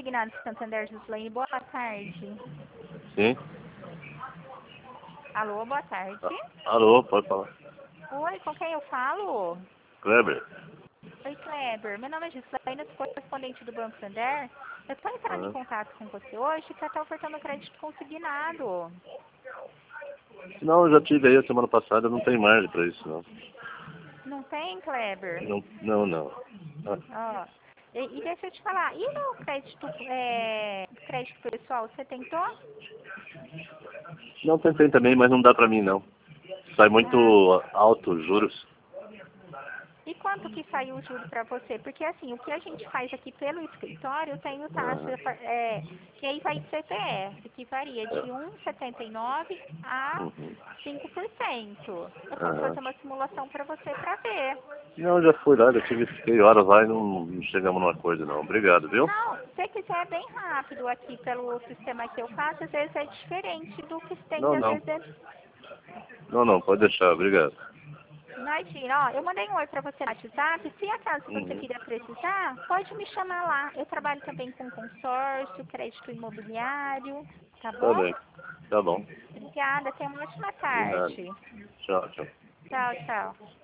Consignado Santander Gislaine, boa tarde. Sim. Alô, boa tarde. Alô, pode falar. Oi, com quem eu falo? Kleber. Oi, Kleber. Meu nome é Gislaine, sou correspondente do Banco Santander. Eu estou entrando em contato com você hoje para estar ofertando crédito consignado. Não, eu já tive aí a semana passada, não tem margem pra isso, não. Não tem, Kleber? Não. Ó, e deixa eu te falar, e no crédito pessoal, você tentou? Não tentei também, mas não dá pra mim, não. Sai muito Ah, alto os juros. e quanto que saiu o juro para você? Porque assim, o que a gente faz aqui pelo escritório tem o taxa, que aí vai de CPF, que varia de 1,79 a Uhum. 5%. Eu posso Aham. fazer uma simulação para você para ver. Não, já fui lá, fiquei horas lá e não chegamos num acordo, não. Obrigado, viu? Não, se você quiser é bem rápido aqui pelo sistema que eu faço, às vezes é diferente do que tem, Não, às não. vezes é... Não, pode deixar, obrigado. Imagina, ó, eu mandei um oi para você no WhatsApp, se acaso você Uhum. queira precisar, pode me chamar lá. Eu trabalho também com consórcio, crédito imobiliário, tá Tá bom? bem. Tá bom. Obrigada, tenha uma ótima De nada. tarde. Tchau, tchau. Tchau, tchau.